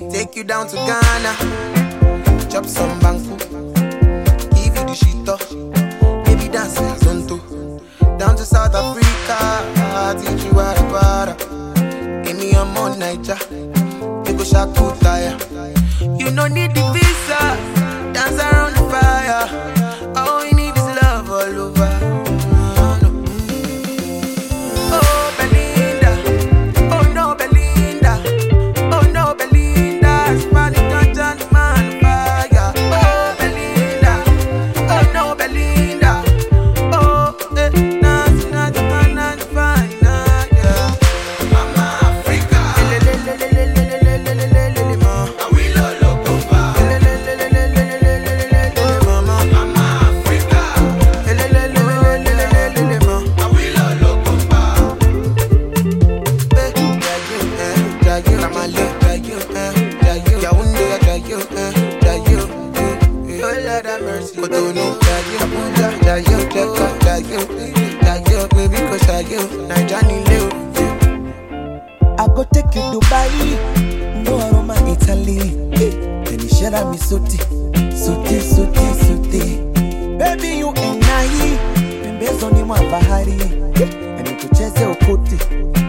Take you down to Ghana, chop some banku, give you the shito, baby dance like Zonto. Down to South Africa, teach you how to para. Give me a more Niger, you go shop to tire. You no need the visa, dance around the fire. All we need is love all over. I go take you Dubai, no Roma, Italy. Then you share me sote. Baby, you and I, mbezoni mwa bahari, and you kucheze okoti.